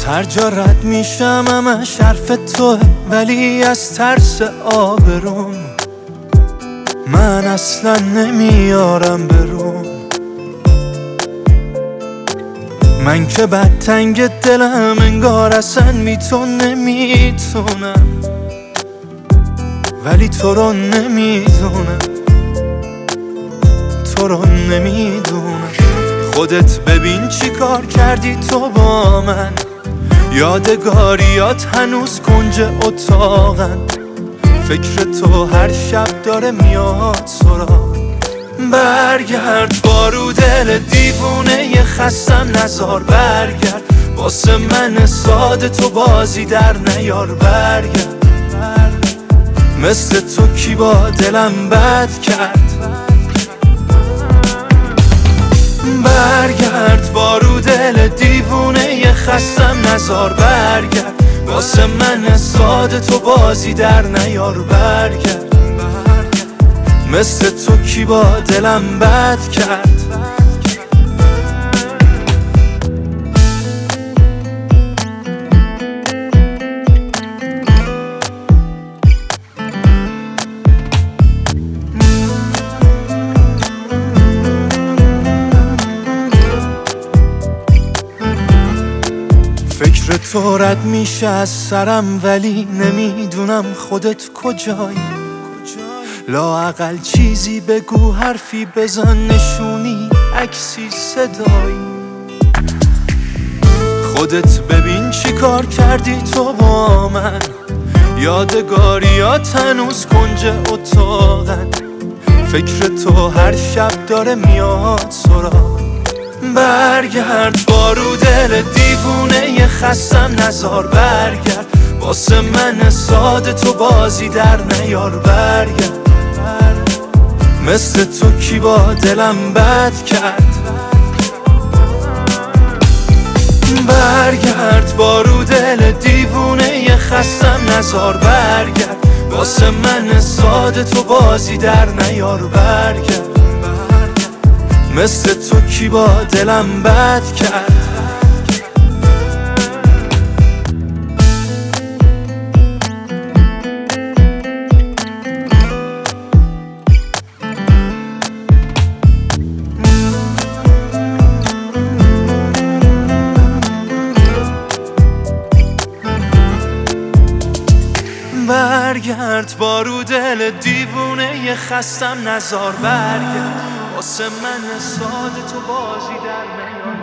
هر جا رد میشم همش حرف توه، ولی از ترس آبروم من اصلا نمیارم برون. من که بد تنگ دلم انگار اصلا نمیتونم، ولی تو رو نمیدونم، تو رو نمیدونم. خودت ببین چی کار کردی تو با من، یادگاریات هنوز کنج اتاقن. فکر تو هر شب داره میاد سراغ. برگرد بارو دل دیوونه خستم نزار، برگرد واسه من ساده تو بازی در نیار. برگرد مثل تو کی با دلم بد کرد. برگرد بارو دل دیوونه خستم نزار، برگرد واسه من ساده تو بازی در نیار. برگرد مثل تو کی با دلم بد کرد. فکر تو رد میشه از سرم، ولی نمیدونم خودت کجایی. لااقل چیزی بگو، حرفی بزن، نشونی، عکسی، صدایی. خودت ببین چی کار کردی تو با من، یادگاریات هنوز کنج اتاقن. فکر تو هر شب داره میاد سراغ. برگرد بارو دل دیوونه خستم نزار، برگرد واسه من ساده تو بازی در نیار. برگرد مثل تو کی با دلم بد کرد. برگرد بارو دل دیوونه خستم نزار، برگرد واسه من ساده تو بازی در نیار. برگرد مثل تو کی با دلم بد کرد. برگرد بارو دل دیوونه خستم نزار، برگرد واسه من ساده تو بازی در نیار.